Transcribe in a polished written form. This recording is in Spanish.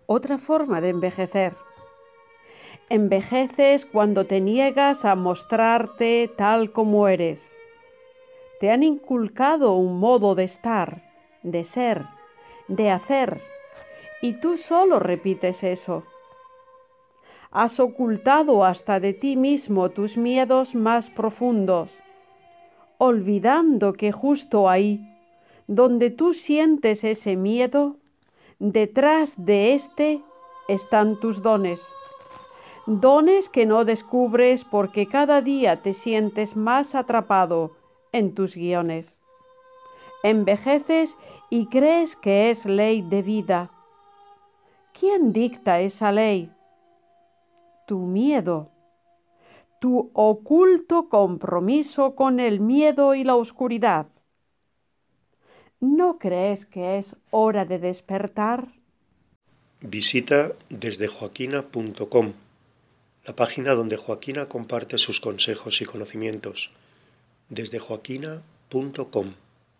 Otra forma de envejecer. Envejeces cuando te niegas a mostrarte tal como eres. Te han inculcado un modo de estar, de ser, de hacer, y tú solo repites eso. Has ocultado hasta de ti mismo tus miedos más profundos, olvidando que justo ahí, donde tú sientes ese miedo, detrás de éste están tus dones. Dones que no descubres porque cada día te sientes más atrapado en tus guiones. Envejeces y crees que es ley de vida. ¿Quién dicta esa ley? Tu miedo, tu oculto compromiso con el miedo y la oscuridad. ¿No crees que es hora de despertar? Visita desdejoaquina.com, la página donde Joaquina comparte sus consejos y conocimientos. Desdejoaquina.com